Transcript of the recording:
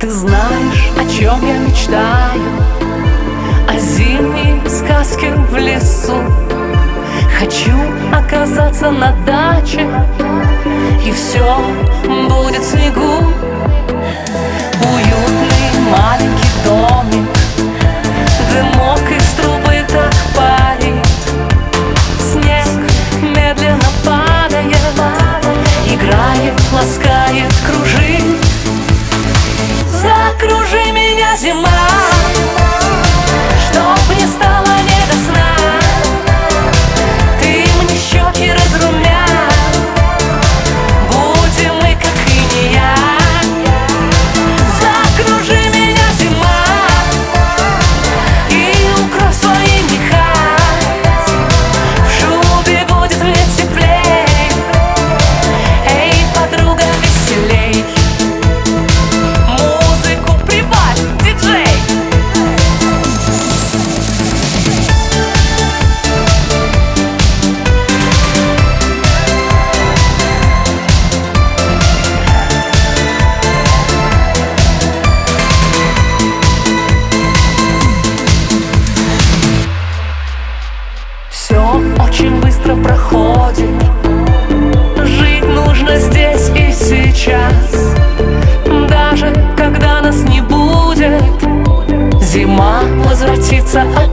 Ты знаешь, о чем я мечтаю? О зимней сказке в лесу. Хочу оказаться на даче, и все будет в снегу. Уютный маленький домик, дымок из трубы так парит. Снег медленно падает, играет, ласкает, кружит. Закружи меня, зима, чтоб не стало не до сна. Ты мне щеки разрумян, будем мы как инея. Закружи меня, зима, и укрой свои меха. В шубе будет мне теплей, эй, подруга, веселей. Музыку прибавь, диджей. Все очень быстро проходит, жить нужно здесь и сейчас. Даже когда нас не будет, зима возвратится